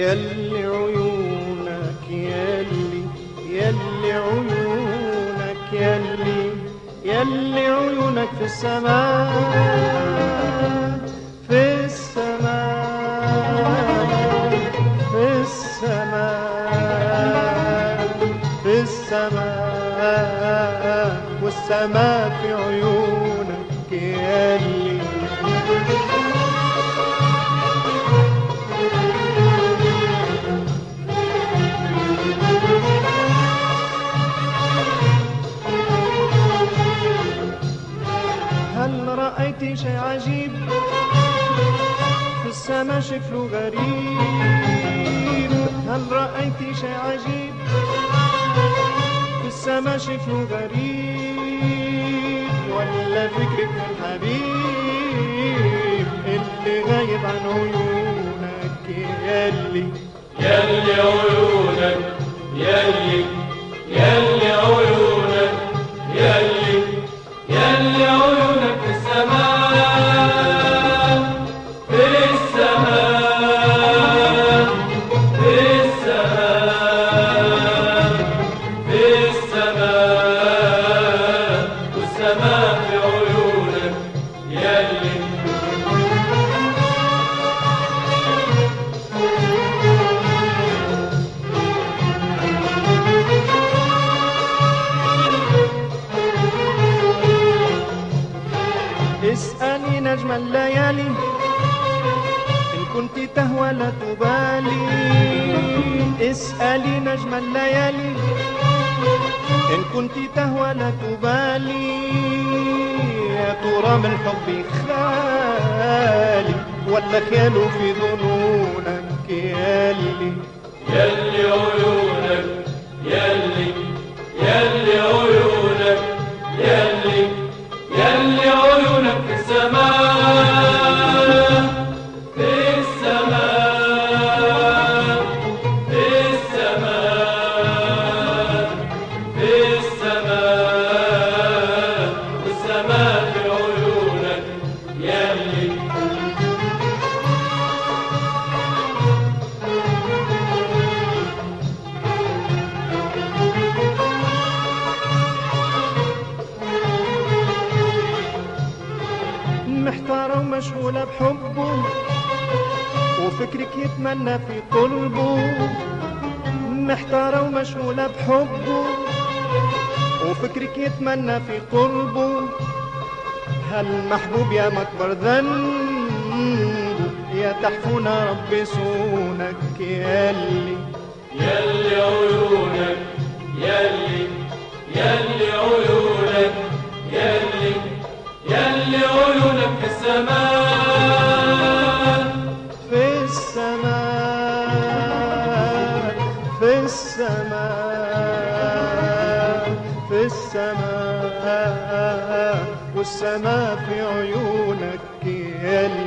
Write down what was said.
يلي عيونك يلي عيونك يلي عيونك في السماء في السماء في السماء في السماء والسماء في عيونك يلي هل رأيت شيء عجيب في السما شكله غريب؟ هل رأيت شيء عجيب في السما شكله غريب؟ ولا فكرك الحبيب اللي غايب عن عيونك يلي عيونك يلي عيونك يلي عيونك في السماء في السماء في السماء في السماء والسماء في عيونك يلي اسألي نجم الليالي إن كنت تهوى لا تبالي. اسألي نجم الليالي إن كنت تهوى لا تبالي. يا ترى من حبي خالي ولا خياله في ظنونك يلي عيونك يلي عيونك يلي عيونك في السماء في السماء في السماء في السماء والسماء في عيونك يلي محتارة ومشغولة بحبه وفكرك يتمنى في قلبه. محتارة ومشغولة بحبه وفكرك يتمنى في قربه. هالمحبوب يا مكبر ذنبه يا تحفونا ربي صونك يلي عيونك يلي عيونك يلي عيونك في السماء في السماء في السماء في السماء والسماء في عيونك يلي